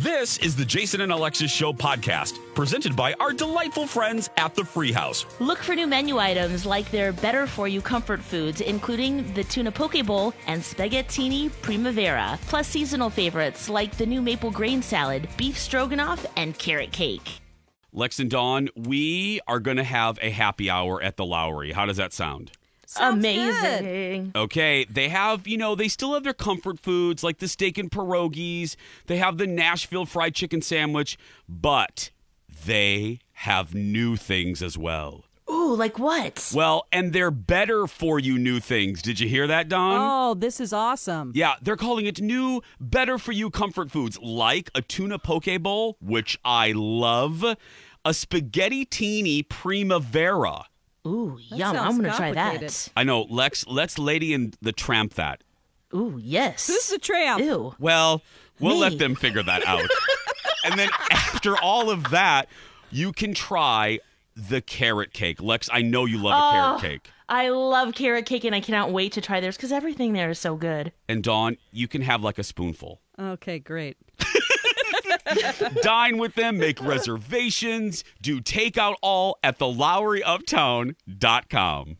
This is the Jason and Alexis Show podcast, presented by our delightful friends at the Free House. Look for new menu items like their better-for-you comfort foods, including the tuna poke bowl and spaghettini primavera, plus seasonal favorites like the new maple grain salad, beef stroganoff, and carrot cake. Lex and Dawn, we are going to have a happy hour at the Lowry. How does that sound? Sounds Amazing. good. Okay, they have, they still have their comfort foods like the steak and pierogies. They have the Nashville fried chicken sandwich, but they have new things as well. Ooh, like what? Well, and they're better for you new things. Did you hear that, Dawn? Oh, this is awesome. Yeah, they're calling it new, better for you comfort foods like a tuna poke bowl, which I love, a spaghettini primavera. Ooh, That yum. sounds I'm going to try complicated. that. I know, Lex, let's Lady and the Tramp that. Ooh, yes. Who's the tramp? Ew. Well, we'll Me. let them figure that out. And then after all of that, you can try the carrot cake. Lex, I know you love a carrot cake. I love carrot cake, and I cannot wait to try theirs because everything there is so good. And Dawn, you can have like a spoonful. Okay, great. Dine with them, make reservations, do takeout all at thelowryuptown.com.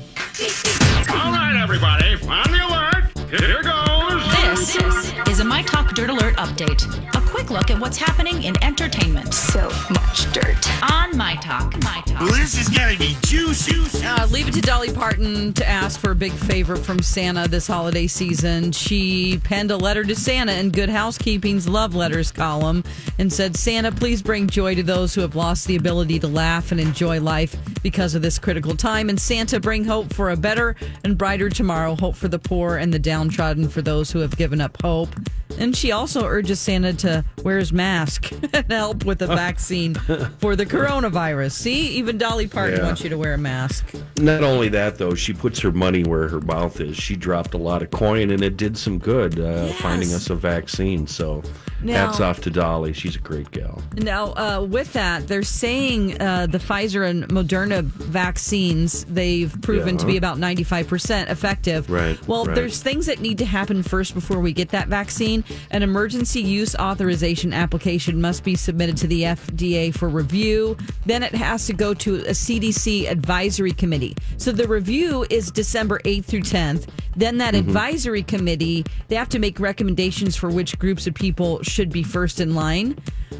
All right, everybody, on the alert. Here goes. This is a My Talk Dirt Alert update. A quick look at what's happening in entertainment. So much dirt. On My Talk. My Talk. This is gonna be juicy. Leave it to Dolly Parton to ask for a big favor from Santa this holiday season. She penned a letter to Santa in Good Housekeeping's Love Letters column and said, Santa, please bring joy to those who have lost the ability to laugh and enjoy life because of this critical time. And Santa, bring hope for a better and brighter tomorrow. Hope for the poor and the downtrodden, for those who have given up hope. And she also urges Santa to wear his mask and help with the vaccine for the coronavirus. See, even Dolly Parton wants you to wear a mask. Not only that, though, she puts her money where her mouth is. She dropped a lot of coin, and it did some good finding us a vaccine. So hats off to Dolly. She's a great gal. Now, with that, they're saying the Pfizer and Moderna vaccines, they've proven to be about 95% effective. Right. Well, right. there's things that need to happen first before we get that vaccine. An emergency use authorization application must be submitted to the FDA for review. Then it has to go to a CDC advisory committee. So the review is December 8th through 10th. Then that advisory committee, they have to make recommendations for which groups of people should be first in line.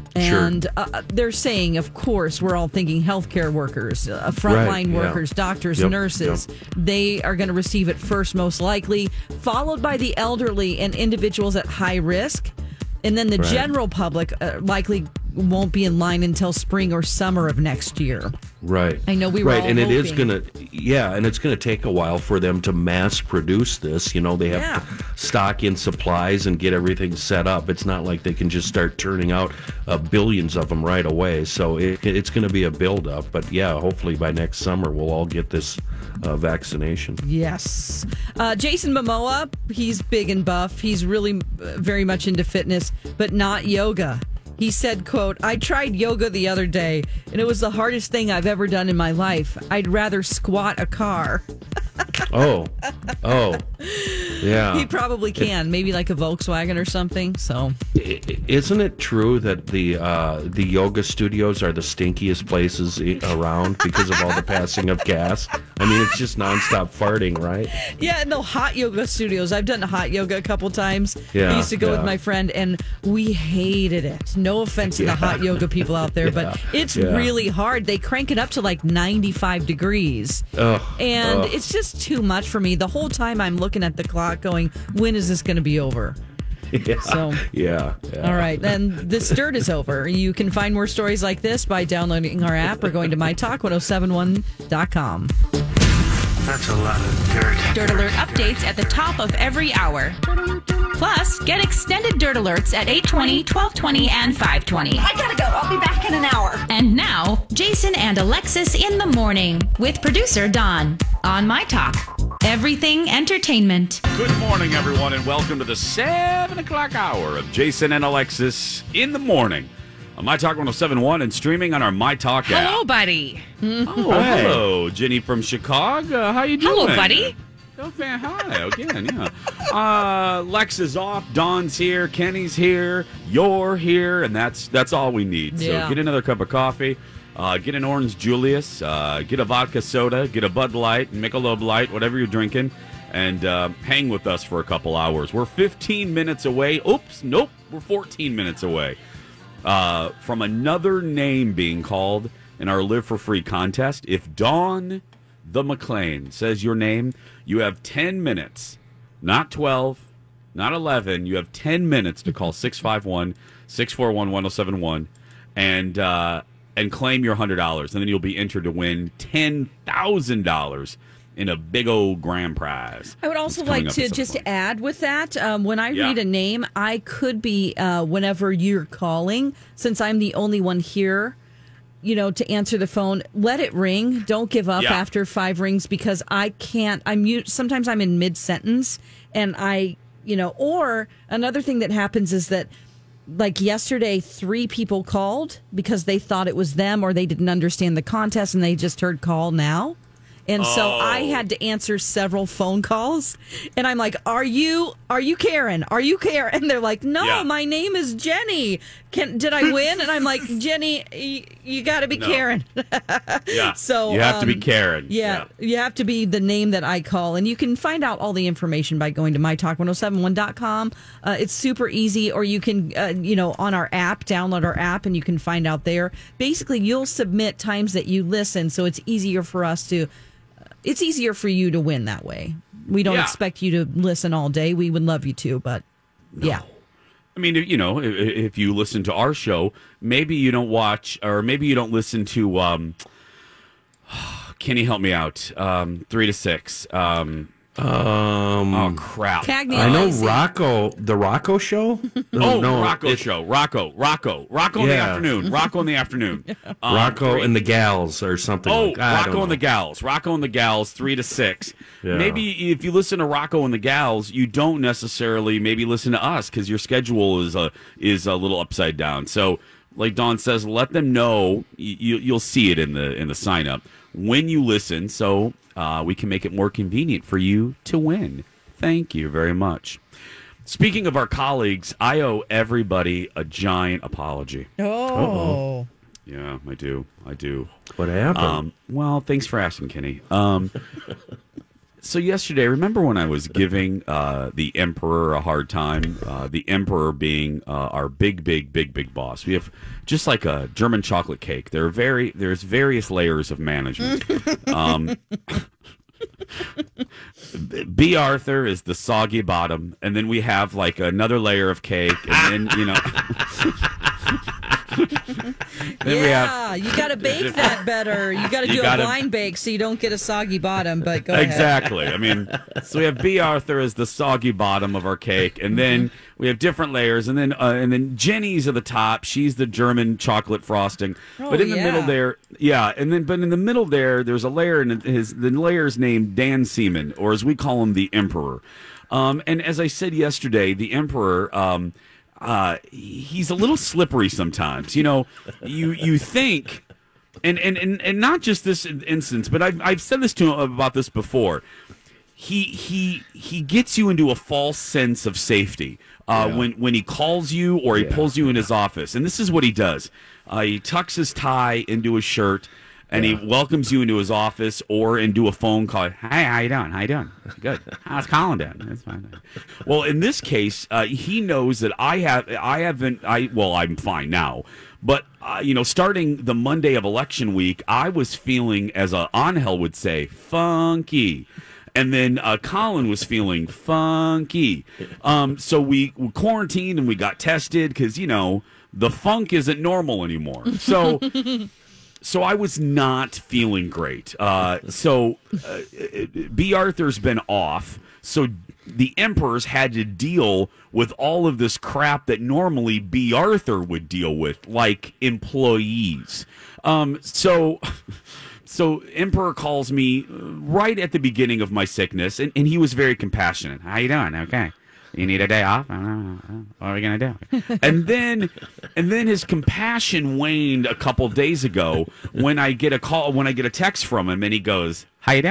And they're saying, of course, we're all thinking healthcare workers, frontline workers, doctors, nurses. They are going to receive it first, most likely, followed by the elderly and individuals at high risk. And then the general public likely won't be in line until spring or summer of next year. Right. I know we were all and it is hoping. going to, and it's going to take a while for them to mass produce this. You know, they have to stock in supplies and get everything set up. It's not like they can just start turning out billions of them right away. So it's going to be a buildup. But hopefully by next summer we'll all get this vaccination. Yes. Jason Momoa, he's big and buff. He's really very much into fitness, but not yoga. He said, quote, I tried yoga the other day, and it was the hardest thing I've ever done in my life. I'd rather squat a car. Oh, yeah. He probably can, maybe like a Volkswagen or something. So, isn't it true that the yoga studios are the stinkiest places around because of all the passing of gas? I mean, it's just nonstop farting, right? yeah, and the hot yoga studios. I've done hot yoga a couple times. Yeah, I used to go with my friend, and we hated it. No offense to the hot yoga people out there, but it's really hard. They crank it up to like 95 degrees. And it's just too much for me. The whole time I'm looking at the clock going, when is this going to be over? So, all right. Then this dirt is over. You can find more stories like this by downloading our app or going to mytalk1071.com. That's a lot of dirt. Dirt Alert updates at the top of every hour. Plus, get extended Dirt Alerts at 8:20, 12:20, and 5:20. I gotta go. I'll be back in an hour. And now, Jason and Alexis in the morning with producer Don on My Talk. Everything Entertainment. Good morning, everyone, and welcome to the 7 o'clock hour of Jason and Alexis in the morning on My Talk 107.1 and streaming on our My Talk app. Hello, buddy. Oh, hello, Jenny from Chicago. How you doing? Hello, buddy. Oh, fan, hi again, yeah. Lex is off, Dawn's here, Kenny's here, you're here, and that's all we need. So Yeah. get another cup of coffee, get an Orange Julius, get a vodka soda, get a Bud Light, Michelob Light, whatever you're drinking, and hang with us for a couple hours. We're 15 minutes away. Oops, nope, we're 14 minutes away from another name being called in our Live for Free contest. If Dawn the McLean says your name, you have 10 minutes, not 12, not 11. You have 10 minutes to call 651-641-1071 and claim your $100. And then you'll be entered to win $10,000 in a big old grand prize. I would also It's coming like up to at some just point. add with that, when I Yeah. read a name, I could be, whenever you're calling, since I'm the only one here, to answer the phone, let it ring. Don't give up Yeah. after 5 rings, because I can't, sometimes I'm in mid-sentence and or another thing that happens is that, like yesterday, 3 people called because they thought it was them or they didn't understand the contest and they just heard call now. And so I had to answer several phone calls, and I'm like, "Are you Karen? Are you Karen?" And they're like, "No, Yeah. my name is Jenny. Did I win?" And I'm like, "Jenny, you got to be No. Karen." Yeah. So you have to be Karen. Yeah, you have to be the name that I call, and you can find out all the information by going to mytalk1071.com. It's super easy, or you can, on our app, download our app, and you can find out there. Basically, you'll submit times that you listen, so it's easier for us to. It's easier for you to win that way. We don't Yeah. expect you to listen all day. We would love you to, but yeah. I mean, if you listen to our show, maybe you don't watch, or maybe you don't listen to, can you help me out? 3 to 6. Oh, crap. Cagney I know Lacey. the Rocco show. Rocco show. Rocco in the Yeah. afternoon. Rocco in the afternoon. Rocco and the Gals or something. Oh, I don't Rocco and the know. Gals. Rocco and the Gals, 3 to 6. Yeah. Maybe if you listen to Rocco and the Gals, you don't necessarily maybe listen to us because your schedule is a little upside down. So, like Dawn says, let them know. You'll see it in the sign up when you listen, so we can make it more convenient for you to win. Thank you very much. Speaking of our colleagues, I owe everybody a giant apology. Oh. Yeah, I do. What happened? Well, thanks for asking, Kenny. So yesterday, remember when I was giving the Emperor a hard time? The Emperor being our big boss. We have just like a German chocolate cake. There's various layers of management. B. Arthur is the soggy bottom, and then we have like another layer of cake, and then then we have You got to bake that better. You got to do a blind bake so you don't get a soggy bottom. But go ahead. Exactly. I mean, so we have B. Arthur as the soggy bottom of our cake, and then we have different layers, and then Jenny's at the top. She's the German chocolate frosting. But in the middle there, but in the middle there's a layer, and the layer's named Dan Seaman, or as we call him, the Emperor. And as I said yesterday, the Emperor. He's a little slippery sometimes. You think, and not just this instance, but I've said this to him about this before. He gets you into a false sense of safety when he calls you or he pulls you in his office, and this is what he does. He tucks his tie into his shirt. And he welcomes you into his office or into a phone call. Hey, how you doing? How you doing? Good. How's Colin doing? That's fine. Well, in this case, he knows that I'm fine now. But, starting the Monday of election week, I was feeling, as Angel would say, funky. And then Colin was feeling funky. So we quarantined and we got tested because, the funk isn't normal anymore. So I was not feeling great. B. Arthur's been off, so the Emperors had to deal with all of this crap that normally B. Arthur would deal with, like employees. So Emperor calls me right at the beginning of my sickness, and he was very compassionate. How you doing? Okay. You need a day off? What are we gonna do? And then his compassion waned a couple days ago when I get a text from him and he goes, "How you doing?"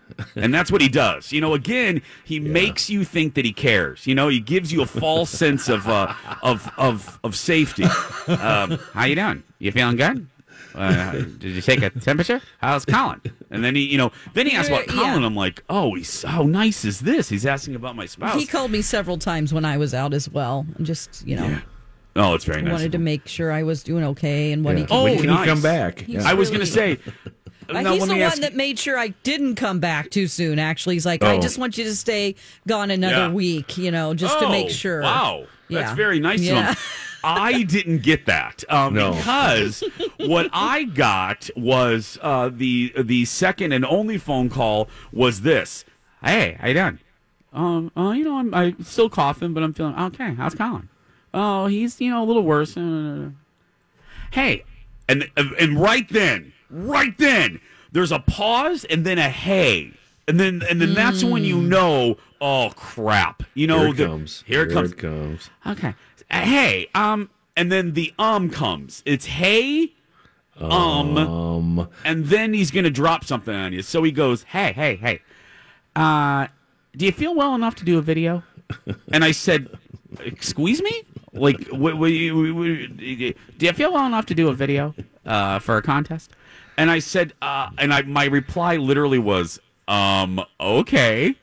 And that's what he does. Again, he makes you think that he cares. He gives you a false sense of safety. How you doing? You feeling good? Did you take a temperature? How's Colin? And then he asked about Colin. I'm like, oh, how nice is this? He's asking about my spouse. He called me several times when I was out as well. And just, Yeah. Oh, it's very nice. Wanted to make sure I was doing okay and when he can, when can he come back? I was going to say... Now, he's the one that made sure I didn't come back too soon, actually. He's like, I just want you to stay gone another week, just to make sure. Wow. That's very nice of him. I didn't get that because what I got was the second and only phone call was this. Hey, how you doing? I'm still coughing, but I'm feeling okay. How's Colin? Oh, he's a little worse. Hey, and right then, there's a pause and then a hey, and then that's when you know. Oh crap! Here it comes. Okay. Hey, and then the comes. It's hey, and then he's gonna drop something on you. So he goes, hey. Do you feel well enough to do a video? And I said, excuse me? Like, do you feel well enough to do a video for a contest? And I said, my reply literally was, okay,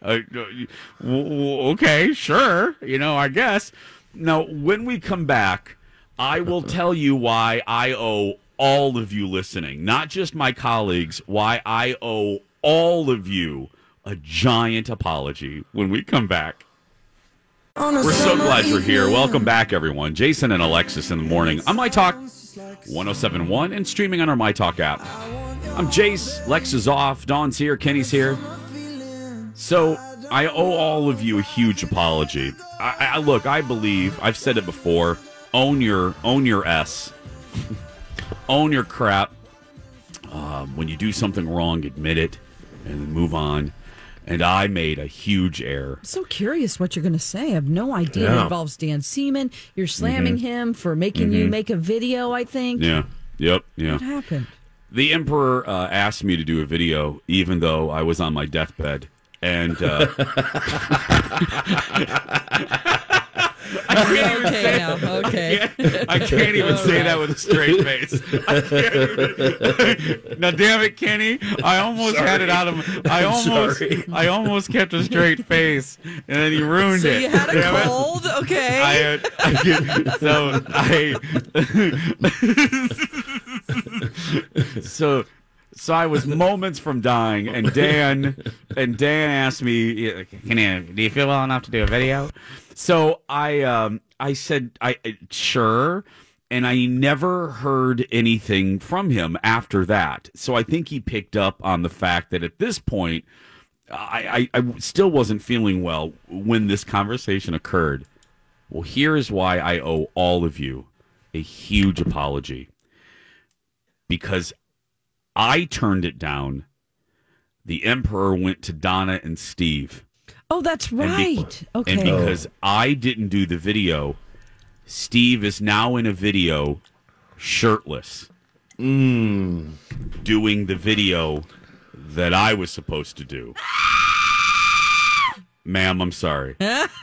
okay, sure, I guess. Now, when we come back, I will tell you why I owe all of you listening, not just my colleagues, why I owe all of you a giant apology when we come back. We're so glad you're here. Welcome back, everyone. Jason and Alexis in the morning on My Talk 107.1 and streaming on our My Talk app. I'm Jace. Lex is off. Dawn's here. Kenny's here. So I owe all of you a huge apology. Look, I believe, I've said it before, own your S. Own your crap. When you do something wrong, admit it and then move on. And I made a huge error. I'm so curious what you're going to say. I have no idea. Yeah. It involves Dan Seaman. You're slamming him for making you make a video, I think. Yeah. Yep. Yeah. What happened? The Emperor asked me to do a video, even though I was on my deathbed. And I can't even say now. Okay. I can't even say that with a straight face. Now, damn it, Kenny! I almost had it out of. I almost kept a straight face, and then you ruined it. So you had a Damn cold, okay? So I was moments from dying, and Dan asked me, do you feel well enough to do a video? So I said, sure, and I never heard anything from him after that. So I think he picked up on the fact that at this point, I still wasn't feeling well when this conversation occurred. Well, here is why I owe all of you a huge apology. Because I turned it down. The Emperor went to Donna and Steve. Oh, that's right. Okay. And because I didn't do the video, Steve is now in a video shirtless. Doing the video that I was supposed to do. Ma'am, I'm sorry.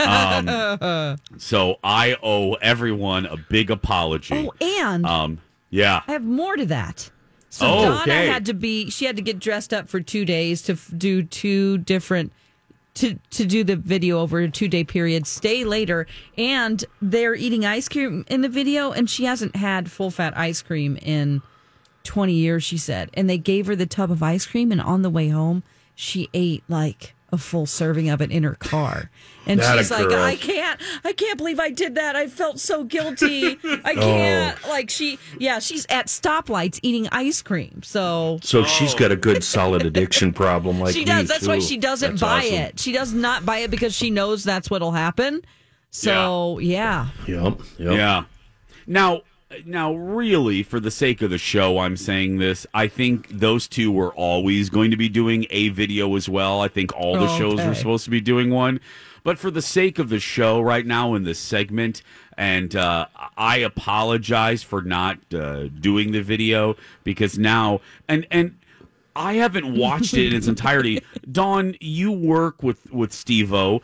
So I owe everyone a big apology. Oh, and yeah, I have more to that. So Donna had to get dressed up for 2 days to do two different, to do the video over a 2-day period, stay later, and they're eating ice cream in the video, and she hasn't had full-fat ice cream in 20 years, she said. And they gave her the tub of ice cream, and on the way home, she ate like a full serving of it in her car. And she's like, I can't believe I did that. I felt so guilty. I can't. Like she's at stoplights eating ice cream. So she's got a good solid addiction problem like she does. That's too. why she doesn't buy it. She does not buy it because she knows that's what'll happen. So yeah. Yep. Yeah. Now, really, for the sake of the show, I'm saying this. I think those two were always going to be doing a video as well. I think all the shows were supposed to be doing one. But for the sake of the show right now in this segment, and I apologize for not doing the video because now, and I haven't watched it in its entirety. Dawn, you work with Steve-O.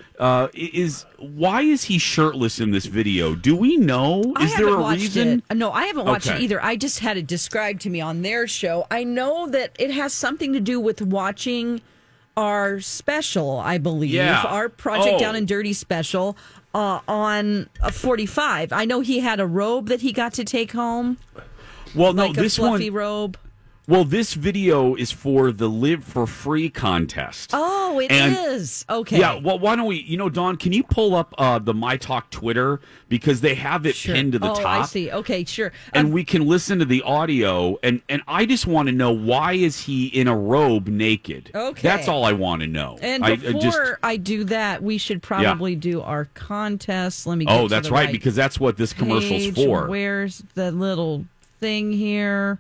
Why is he shirtless in this video? Do we know? Is there a reason? No, I haven't watched it either. I just had it described to me on their show. I know that it has something to do with watching our special, I believe, our Project Down and Dirty special on 45. I know he had a robe that he got to take home. Well, like no, this fluffy robe. Well, this video is for the Live for Free contest. Oh, it is. Okay. Yeah, well, why don't we, Dawn, can you pull up the My Talk Twitter? Because they have it pinned to the top. I see. Okay, sure. And we can listen to the audio. And I just want to know, why is he in a robe naked? Okay. That's all I want to know. And before I do that, we should probably do our contest. Let me get that's right, because that's what this commercial's for. Where's the little thing here?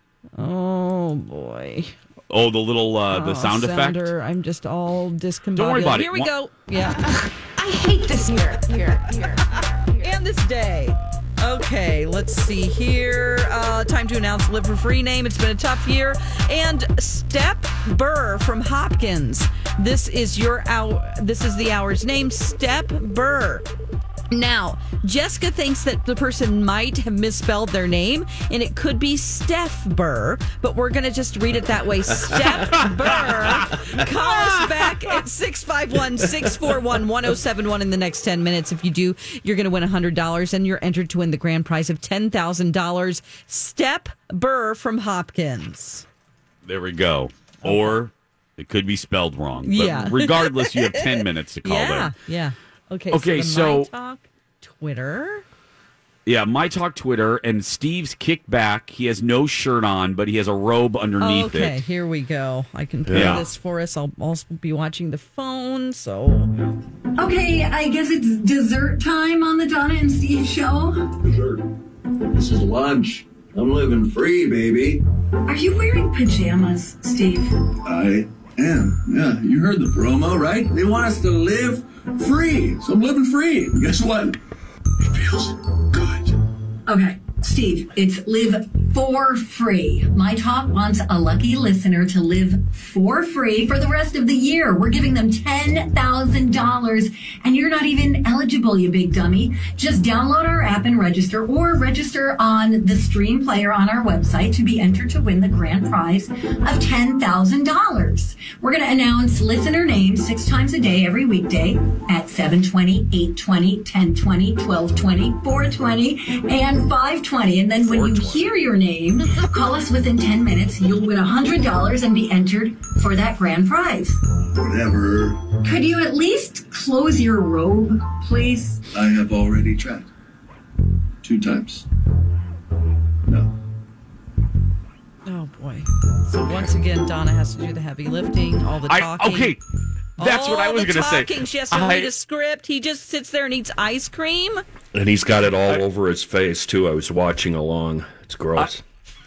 Oh boy! Oh, the little the sound effect. I'm just all discombobulated. Don't worry about it. Here we go. Yeah. I hate this here. And this day. Okay, let's see here. Time to announce Live for Free name. It's been a tough year. And Step Burr from Hopkins. This is the hour's name. Step Burr. Now, Jessica thinks that the person might have misspelled their name, and it could be Steph Burr, but we're going to just read it that way. Steph Burr. Call us back at 651-641-1071 in the next 10 minutes. If you do, you're going to win $100, and you're entered to win the grand prize of $10,000. Step Burr from Hopkins. There we go. Or it could be spelled wrong. But regardless, you have 10 minutes to call them. Yeah. Okay, so My Talk Twitter. Yeah, My Talk Twitter, and Steve's kicked back. He has no shirt on, but he has a robe underneath it. Okay, here we go. I can play this for us. I'll also be watching the phone, so... Okay, I guess it's dessert time on the Donna and Steve show. Dessert? This is lunch. I'm living free, baby. Are you wearing pajamas, Steve? I am. Yeah, you heard the promo, right? They want us to live free. So I'm living free. And guess what? It feels good. Okay, Steve, it's live for free. My Talk wants a lucky listener to live for free for the rest of the year. We're giving them $10,000, and you're not even eligible, you big dummy. Just download our app and register, or register on the stream player on our website to be entered to win the grand prize of $10,000. We're going to announce listener names 6 times a day every weekday at 7:20, 8:20, 10:20, 12:20, 4:20, and 5:20. And then when you hear your name, call us within 10 minutes. You'll win $100 and be entered for that grand prize. Whatever. Could you at least close your robe, please? I have already tried. 2 times. No. Oh, boy. So once again, Donna has to do the heavy lifting, all the talking. Okay. That's what I was going to say. She has to read a script. He just sits there and eats ice cream. And he's got it all over his face, too. I was watching along. It's gross.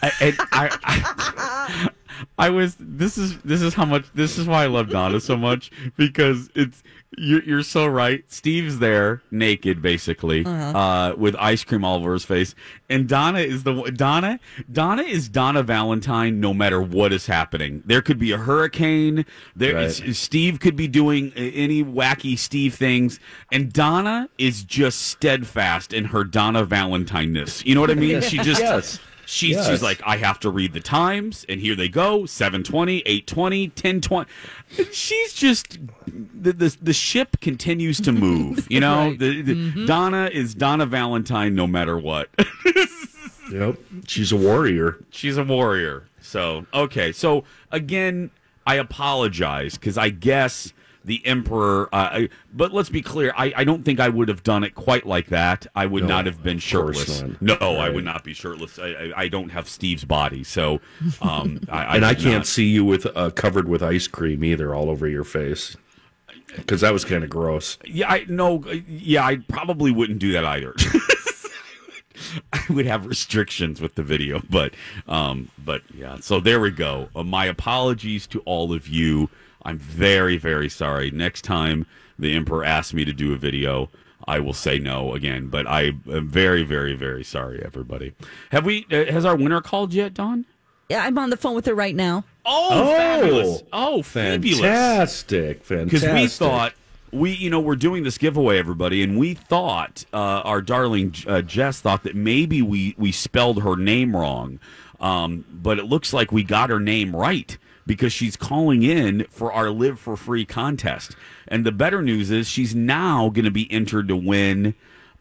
This is why I love Donna so much, because you're so right. Steve's there naked, basically, with ice cream all over his face, and Donna is Donna Valentine. No matter what is happening, there could be a hurricane. Steve could be doing any wacky Steve things, and Donna is just steadfast in her Donna Valentine-ness. You know what I mean? She just. Yes. She's like, I have to read the times, and here they go, 7:20, 8:20, 10:20. She's just the ship continues to move. You know, Right. Donna is Donna Valentine, no matter what. Yep, she's a warrior. She's a warrior. So okay, so again, I apologize because I guess the Emperor. But let's be clear. I don't think I would have done it quite like that. I would not have been shirtless. Not. No, Right. I would not be shirtless. I don't have Steve's body, so I can't see you with covered with ice cream either, all over your face, because that was kind of gross. Yeah, I probably wouldn't do that either. I would have restrictions with the video, but yeah. So there we go. My apologies to all of you. I'm very, very sorry. Next time the Emperor asks me to do a video, I will say no again. But I am very, very, very sorry, everybody. Has our winner called yet, Dawn? Yeah, I'm on the phone with her right now. Oh, fabulous. Oh, fabulous. Fantastic. Because we thought, we're doing this giveaway, everybody, and we thought, our darling Jess thought that maybe we spelled her name wrong. But it looks like we got her name right because she's calling in for our Live for Free contest. And the better news is she's now going to be entered to win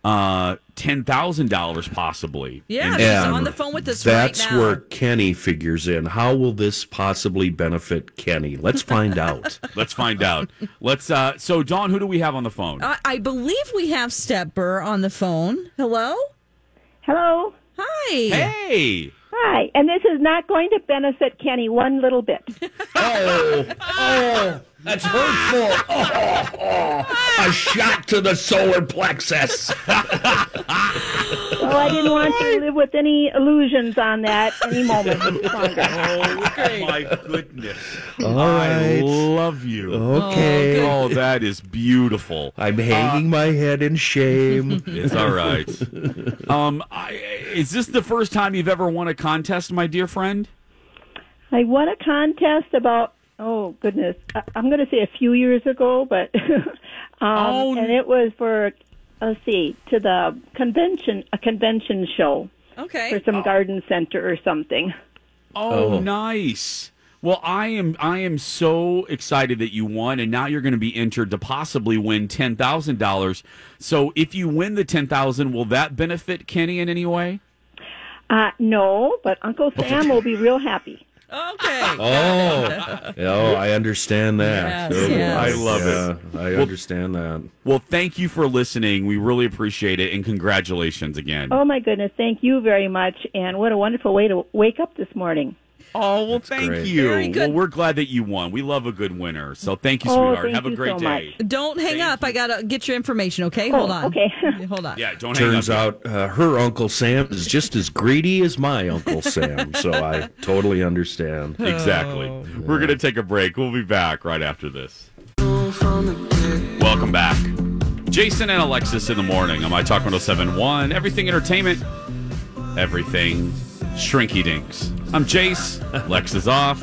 $10,000 possibly. Yeah, she's on the phone with us right now. That's where Kenny figures in. How will this possibly benefit Kenny? Let's find out. Let's find out. So Dawn, who do we have on the phone? I believe we have Step Burr on the phone. Hello? Hello. Hi. Hey. Hi. And this is not going to benefit Kenny one little bit. Oh, that's hurtful. A shot to the solar plexus. Well, I didn't want to live with any illusions on that any moment longer. My goodness. All right. I love you. Okay. Oh, that is beautiful. I'm hanging my head in shame. It's all right. Is this the first time you've ever won a contest, my dear friend? I won a contest about, oh, goodness, I'm going to say a few years ago, but and it was for, let's see, to the a convention show. Okay. For some garden center or something. Oh, nice. Well, I am so excited that you won, and now you're going to be entered to possibly win $10,000. So if you win the $10,000, will that benefit Kenny in any way? No, but Uncle Sam will be real happy. Okay. I understand that. Yes. I love it. I understand that. Well, thank you for listening. We really appreciate it, and congratulations again. Oh, my goodness. Thank you very much, and what a wonderful way to wake up this morning. Oh, well, thank great. you. Very good. Well, we're glad that you won. We love a good winner. So thank you, sweetheart. Thank Have a you great so day. much. Don't hang Thank up. you. I got to get your information, okay? Hold on. Okay. Hold on. Yeah, don't hang up. Turns out her Uncle Sam is just as greedy as my Uncle Sam, so I totally understand. Exactly. We're going to take a break. We'll be back right after this. Welcome back. Jason and Alexis in the morning on My Talk 107.1. Everything entertainment, everything shrinky dinks. I'm Jace. Lex is off.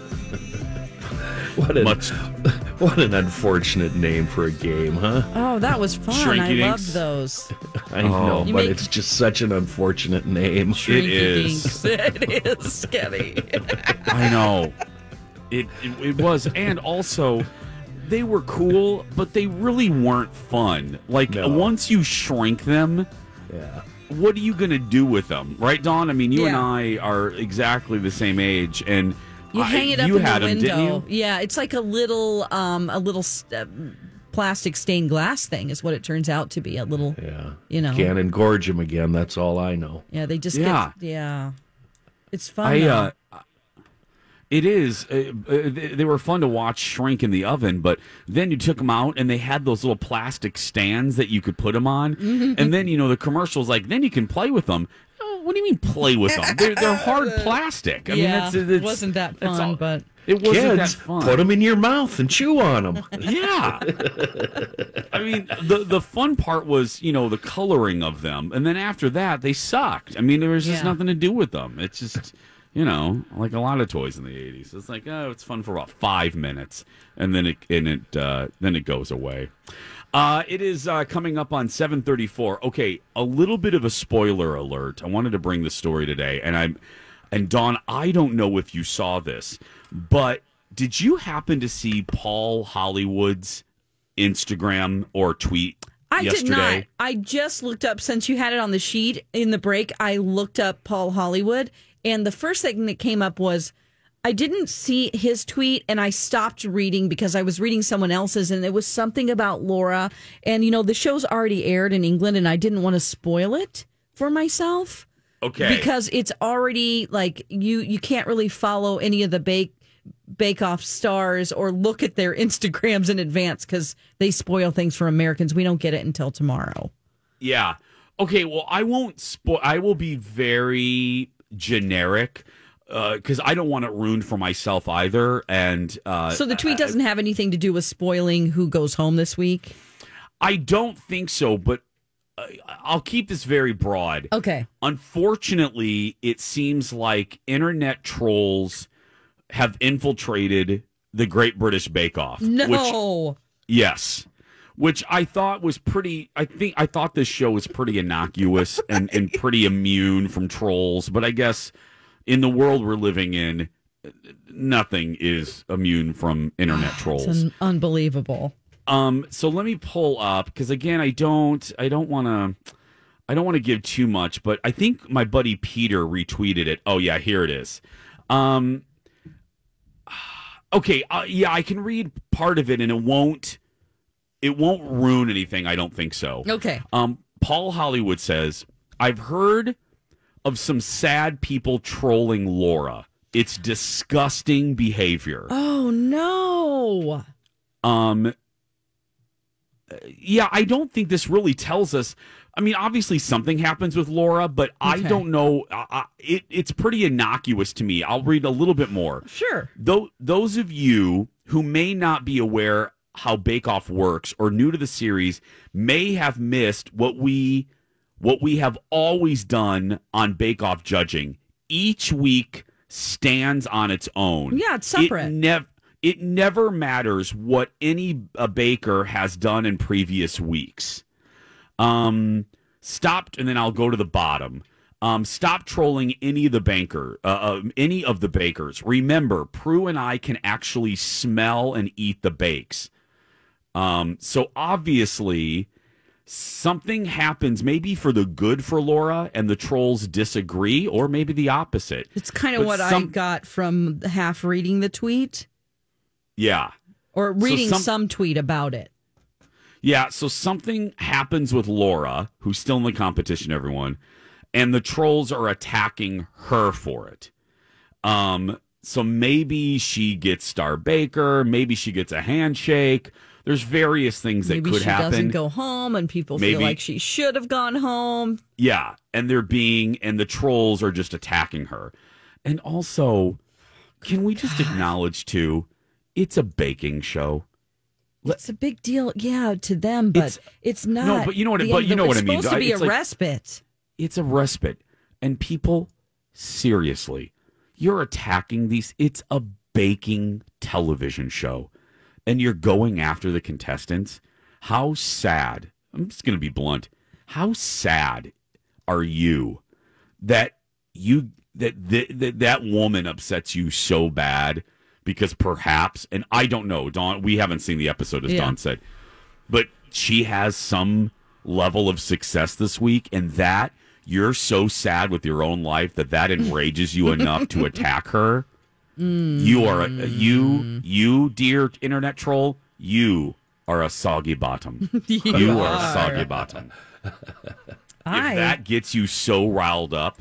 What an unfortunate name for a game, huh? Oh, that was fun. Shrinky I dinks. loved those. I know, You but make- it's just such an unfortunate name. It is. Shrinky dinks. It is, Kenny. I know. It was. And also, they were cool, but they really weren't fun. Like, No. once you shrink them, Yeah. what are you going to do with them? Right, Dawn? I mean, you and Yeah. I are exactly the same age, and You hang it up you in had the them, window. didn't you? Yeah, it's like a little plastic stained glass thing is what it turns out to be. A little, Yeah. Can't engorge him again. That's all I know. Yeah, they just Yeah. It's fun. though. It is. They were fun to watch shrink in the oven, but then you took them out and they had those little plastic stands that you could put them on. Mm-hmm. And then, the commercial's like, then you can play with them. Oh, what do you mean play with them? They're hard plastic. I mean, it wasn't that fun, but it wasn't Kids, that fun. put them in your mouth and chew on them. Yeah. I mean, the fun part was, the coloring of them. And then after that, they sucked. I mean, there was just nothing to do with them. It's just, like a lot of toys in the 80s. It's like, oh, it's fun for about 5 minutes. And then it goes away. It is coming up on 7:34. Okay, a little bit of a spoiler alert. I wanted to bring the story today. And Dawn, I don't know if you saw this, but did you happen to see Paul Hollywood's Instagram or tweet yesterday? did not. I just looked up, since you had it on the sheet in the break, I looked up Paul Hollywood, and the first thing that came up was I didn't see his tweet, and I stopped reading because I was reading someone else's, and it was something about Laura. And, the show's already aired in England, and I didn't want to spoil it for myself. Okay. Because it's already, like, you can't really follow any of the Bake Off stars or look at their Instagrams in advance because they spoil things for Americans. We don't get it until tomorrow. Yeah. Okay, well, I won't spoil. I will be very generic because I don't want it ruined for myself either. And so the tweet doesn't have anything to do with spoiling who goes home this week? I don't think so, but I'll keep this very broad. Okay. Unfortunately, it seems like internet trolls have infiltrated the Great British Bake Off. No. Yes. Which I thought was pretty. I thought this show was pretty innocuous and pretty immune from trolls. But I guess in the world we're living in, nothing is immune from internet trolls. It's unbelievable. So let me pull up, because again, I don't want to give too much, but I think my buddy Peter retweeted it. Oh yeah, here it is. Okay, yeah, I can read part of it, and it won't ruin anything. I don't think so. Okay. Paul Hollywood says, I've heard of some sad people trolling Laura. It's disgusting behavior. Oh no. Yeah, I don't think this really tells us. I mean, obviously something happens with Laura, but I don't know. It's pretty innocuous to me. I'll read a little bit more. Sure. Those of you who may not be aware how Bake Off works or new to the series may have missed what we have always done on Bake Off judging. Each week stands on its own. Yeah, it's separate. It never matters what any baker has done in previous weeks. Stopped, and then I'll go to the bottom. Stop trolling any of the bakers. Remember, Prue and I can actually smell and eat the bakes. So obviously, something happens, maybe for the good for Laura, and the trolls disagree, or maybe the opposite. It's kind of I got from half reading the tweet. Yeah. Or reading some tweet about it. Yeah, so something happens with Laura, who's still in the competition, everyone, and the trolls are attacking her for it. So maybe she gets Star Baker, maybe she gets a handshake. There's various things that could happen. Maybe she doesn't go home, and people feel like she should have gone home. Yeah, and the trolls are just attacking her. And also, can we just acknowledge, too, it's a baking show. It's a big deal, yeah, to them, but it's not. No, but you know what? But you know what I mean. It's supposed to be a respite. It's a respite, and people, seriously, you're attacking these. It's a baking television show, and you're going after the contestants. How sad! I'm just going to be blunt. How sad are you that that woman upsets you so bad? Because perhaps, and I don't know, Dawn, we haven't seen the episode, as Dawn said, but she has some level of success this week, and that you're so sad with your own life that enrages you enough to attack her. You are you, dear internet troll, you are a soggy bottom. You are a soggy bottom. If that gets you so riled up,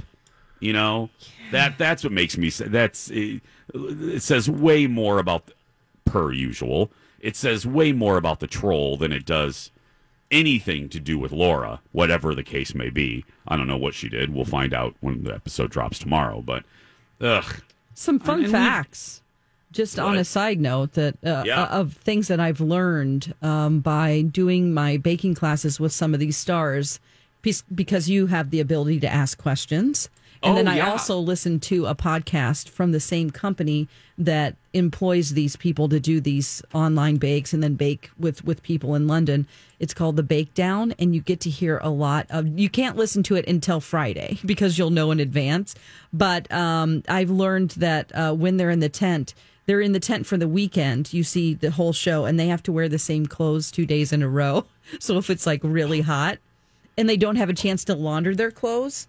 that's what makes me say it says way more about, per usual, it says way more about the troll than it does anything to do with Laura, whatever the case may be. I don't know what she did. We'll find out when the episode drops tomorrow, but some fun facts. Just on a side note, that of things that I've learned by doing my baking classes with some of these stars, because you have the ability to ask questions. And then I also listened to a podcast from the same company that employs these people to do these online bakes and then bake with people in London. It's called The Bake Down, and you get to hear a lot of. You can't listen to it until Friday because you'll know in advance. But I've learned that when they're in the tent for the weekend. You see the whole show, and they have to wear the same clothes 2 days in a row. So if it's like really hot, and they don't have a chance to launder their clothes.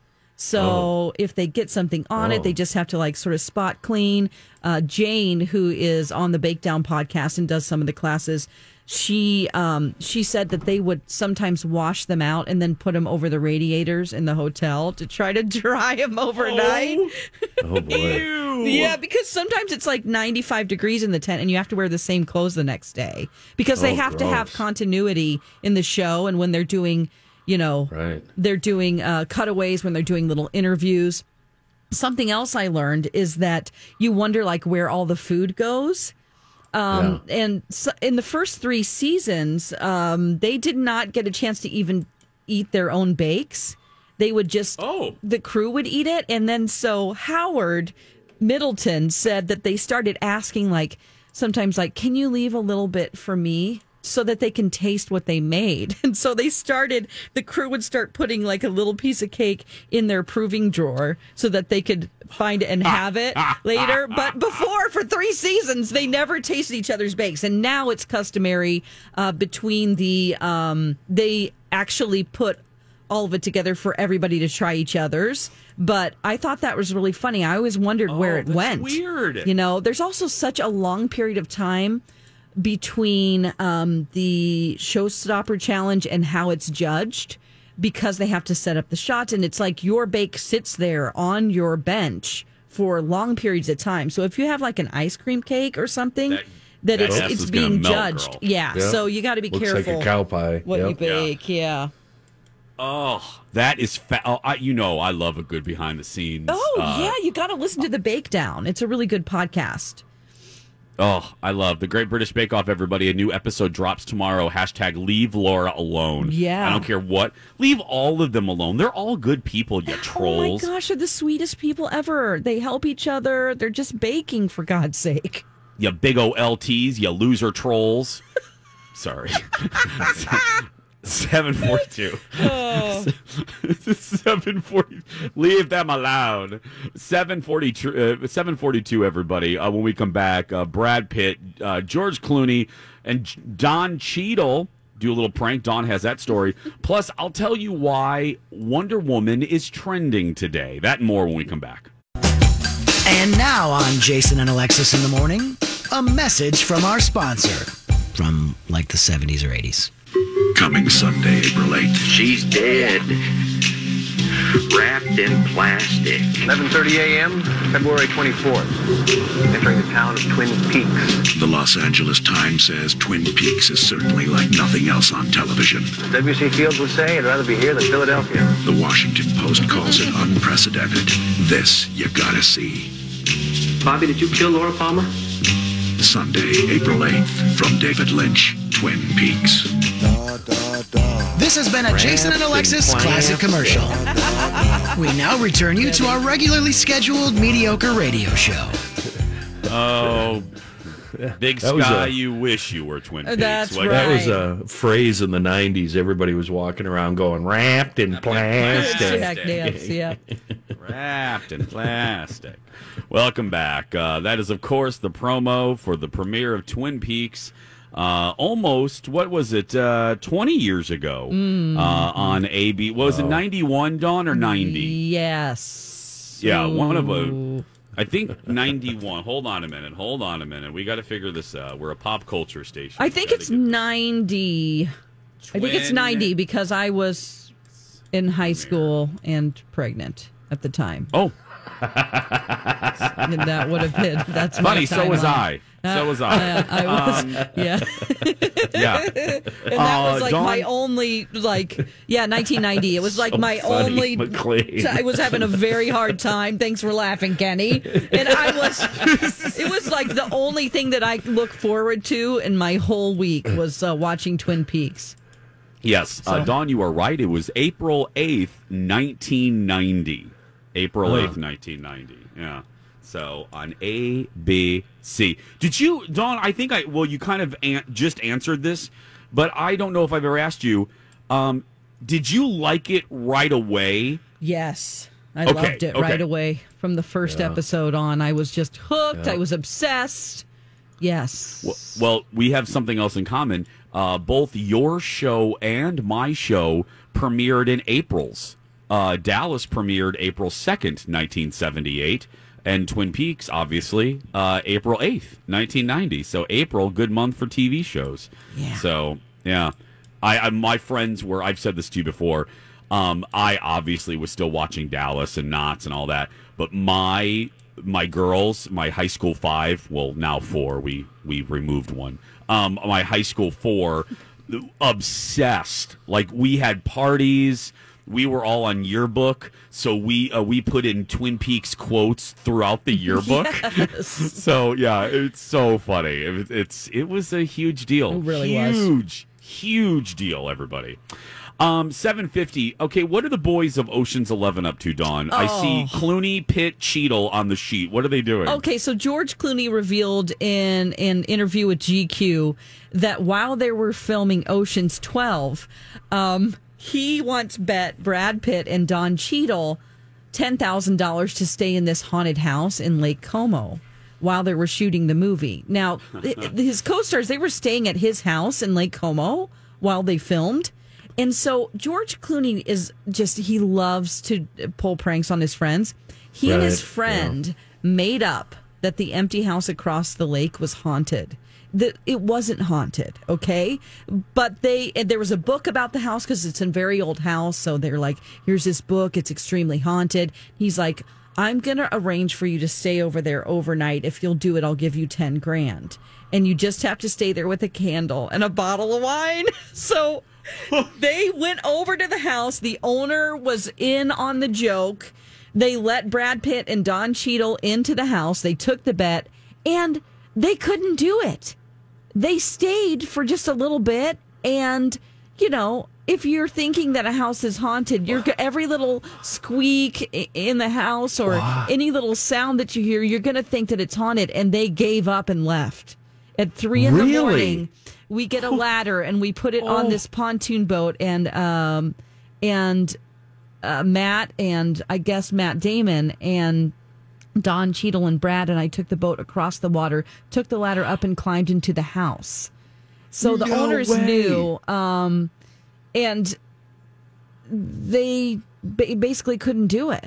So if they get something on it, they just have to like sort of spot clean. Jane, who is on the Bake Down podcast and does some of the classes, she said that they would sometimes wash them out and then put them over the radiators in the hotel to try to dry them overnight. Oh boy. Yeah, because sometimes it's like 95 degrees in the tent and you have to wear the same clothes the next day because they have to have continuity in the show, and when they're doing they're doing cutaways, when they're doing little interviews. Something else I learned is that you wonder like where all the food goes. And so in the first 3 seasons, they did not get a chance to even eat their own bakes. They would just, the crew would eat it. And then so Howard Middleton said that they started asking, like, sometimes, like, can you leave a little bit for me so that they can taste what they made? And so the crew would start putting like a little piece of cake in their proving drawer so that they could find it and have it later. But before, for 3 seasons, they never tasted each other's bakes. And now it's customary between they actually put all of it together for everybody to try each other's. But I thought that was really funny. I always wondered where it went. Weird. You know, there's also such a long period of time between the Showstopper Challenge and how it's judged, because they have to set up the shots, and it's like your bake sits there on your bench for long periods of time. So if you have like an ice cream cake or something, that it's being judged. Yeah, so you got to be careful. Looks like a cow pie. What you bake, yeah. Oh, that is I love a good behind the scenes. Yeah, you got to listen to the Bake Down. It's a really good podcast. Oh, I love the Great British Bake Off, everybody. A new episode drops tomorrow. # leave Laura alone. Yeah. I don't care what. Leave all of them alone. They're all good people, you trolls. Oh my gosh, they're the sweetest people ever. They help each other. They're just baking, for God's sake. You big OLTs, you loser trolls. Sorry. 7:42. 7:40. Leave them alone. 7:42. Everybody. When we come back, Brad Pitt, George Clooney, and Don Cheadle do a little prank. Don has that story. Plus, I'll tell you why Wonder Woman is trending today. That and more when we come back. And now on Jason and Alexis in the Morning, a message from our sponsor from like the 70s or 80s. Coming Sunday, April 8th. She's dead. Wrapped in plastic. 11:30 a.m., February 24th. Entering the town of Twin Peaks. The Los Angeles Times says Twin Peaks is certainly like nothing else on television. W.C. Fields would say, I'd rather be here than Philadelphia. The Washington Post calls it unprecedented. This you gotta see. Bobby, did you kill Laura Palmer? Sunday, April 8th, from David Lynch, Twin Peaks. This has been a Jason and Alexis classic commercial. We now return you to our regularly scheduled mediocre radio show. Oh, Big Sky, you wish you were Twin Peaks. That's right. That was a phrase in the 90s. Everybody was walking around going, wrapped in plastic. Yeah. Wrapped in plastic. Welcome back. That is, of course, the promo for the premiere of Twin Peaks. Almost, what was it, 20 years ago on AB. Was it 91, Dawn, or 90? Yes. Yeah, one of a... I think 91. Hold on a minute. We got to figure this out. We're a pop culture station. I think it's 90. I think it's 90 because I was in high school and pregnant at the time. Oh. And that would have been. That's funny. So was I. I was. Yeah. Yeah. And that was like my only, 1990. It was like my only. I was having a very hard time. Thanks for laughing, Kenny. And it was like the only thing that I look forward to in my whole week was watching Twin Peaks. Yes. Dawn, you are right. It was April 8th, 1990. April 8th, 1990. Yeah. So on ABC. Did you, Dawn, you kind of just answered this, but I don't know if I've ever asked you, did you like it right away? Yes. I loved it right away. From the first episode on, I was just hooked. I was obsessed. Yes. Well, we have something else in common. Both your show and my show premiered in April's. Dallas premiered April 2nd, 1978. And Twin Peaks, obviously, April 8th, 1990. So April, good month for TV shows. Yeah. So, yeah. My friends were, I've said this to you before, I obviously was still watching Dallas and Knots and all that. But my girls, my high school 5, well, now 4, we removed one. My high school 4, obsessed. Like, we had parties. We were all on yearbook, so we put in Twin Peaks quotes throughout the yearbook. Yes. So yeah, it's so funny. It was a huge deal. It really was. Huge deal, everybody. 7:50. Okay, what are the boys of Ocean's 11 up to, Dawn? I see Clooney, Pitt, Cheadle on the sheet. What are they doing? Okay, so George Clooney revealed in an interview with GQ that while they were filming Ocean's 12, he once bet Brad Pitt and Don Cheadle $10,000 to stay in this haunted house in Lake Como while they were shooting the movie. Now, his co-stars, they were staying at his house in Lake Como while they filmed. And so George Clooney he loves to pull pranks on his friends. He and his friend made up that the empty house across the lake was haunted. It wasn't haunted, okay? But there was a book about the house because it's a very old house. So they're like, here's this book. It's extremely haunted. He's like, I'm going to arrange for you to stay over there overnight. If you'll do it, I'll give you $10,000. And you just have to stay there with a candle and a bottle of wine. So they went over to the house. The owner was in on the joke. They let Brad Pitt and Don Cheadle into the house. They took the bet, and they couldn't do it. They stayed for just a little bit, and, if you're thinking that a house is haunted, every little squeak in the house or any little sound that you hear, you're going to think that it's haunted, and they gave up and left. At 3 in the morning, we get a ladder, and we put it on this pontoon boat, and Matt and I guess Matt Damon and Don Cheadle and Brad and I took the boat across the water, took the ladder up and climbed into the house. So the owners knew, and they basically couldn't do it.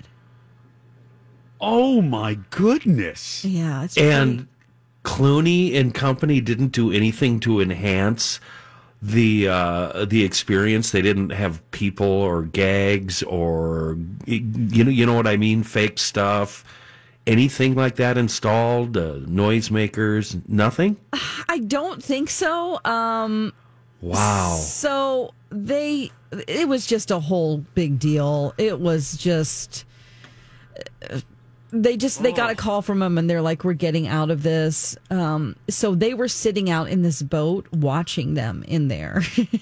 Oh my goodness. Yeah. It's and Clooney and company didn't do anything to enhance the experience. They didn't have people or gags or, you know what I mean? Fake stuff. Anything like that installed? Noisemakers? Nothing? I don't think so. Wow. So it was just a whole big deal. It was just, they got a call from them and they're like, we're getting out of this. So they were sitting out in this boat watching them in there.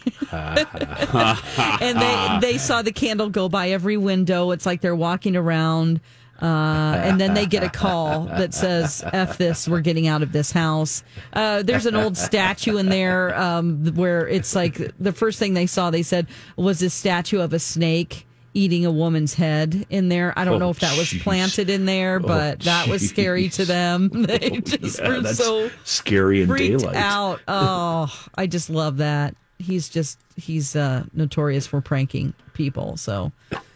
And they saw the candle go by every window. It's like they're walking around. And then they get a call that says, F this, we're getting out of this house. There's an old statue in there where it's like the first thing they saw, they said, was this statue of a snake eating a woman's head in there. I don't know if that was planted in there, but that was scary to them. They just were that's so scary in freaked daylight. out. Oh, I just love that. He's notorious for pranking people. So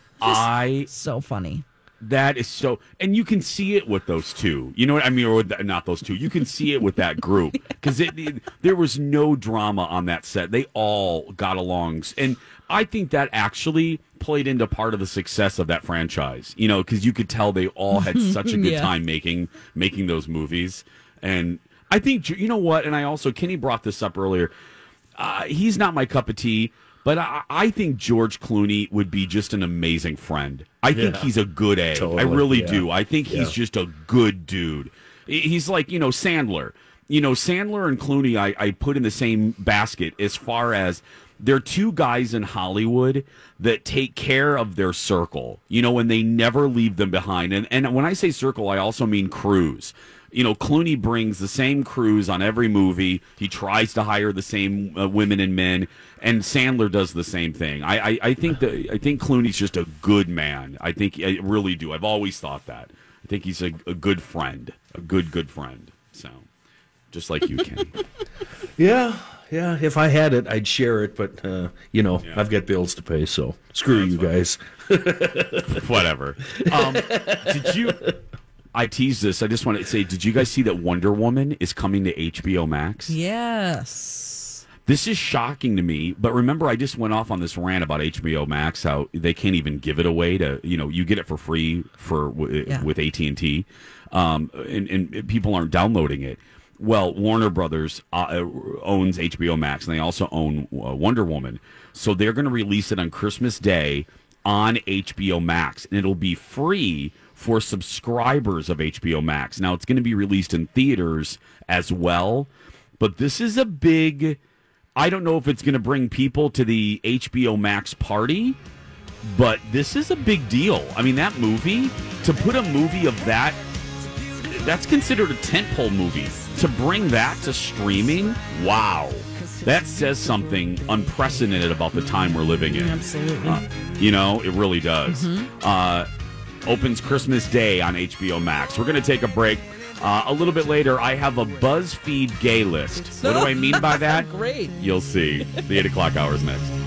so funny. That is so, and you can see it with those two. You know what I mean? Or not those two. You can see it with that group because there was no drama on that set. They all got along, and I think that actually played into part of the success of that franchise. Because you could tell they all had such a good time making those movies. And I think what? And I also Kenny brought this up earlier. He's not my cup of tea. But I think George Clooney would be just an amazing friend. I think he's a good egg. Totally, I really do. I think he's just a good dude. He's like, Sandler. Sandler and Clooney I put in the same basket as far as they're two guys in Hollywood that take care of their circle, and they never leave them behind. And when I say circle, I also mean crews. Clooney brings the same crews on every movie. He tries to hire the same women and men, and Sandler does the same thing. I think Clooney's just a good man. I really do. I've always thought that. I think he's a good friend, a good friend. So, just like you, Kenny. Yeah. If I had it, I'd share it, but I've got bills to pay, so screw you guys. Whatever. Did you? I teased this. I just want to say, did you guys see that Wonder Woman is coming to HBO Max? Yes. This is shocking to me, but remember, I just went off on this rant about HBO Max, how they can't even give it away to, you get it for free with AT&T, and people aren't downloading it. Well, Warner Brothers owns HBO Max, and they also own Wonder Woman. So they're going to release it on Christmas Day on HBO Max, and it'll be free for subscribers of HBO Max. Now, it's going to be released in theaters as well, but this is a big I don't know if it's going to bring people to the HBO Max party, but this is a big deal. I mean, that movie, to put a movie of that's considered a tentpole movie. To bring that to streaming, wow. That says something unprecedented about the time we're living in. Absolutely. It really does. Opens Christmas Day on HBO Max. We're going to take a break. A little bit later, I have a BuzzFeed gay list. What do I mean by that? Great. You'll see. The 8 o'clock hour is next.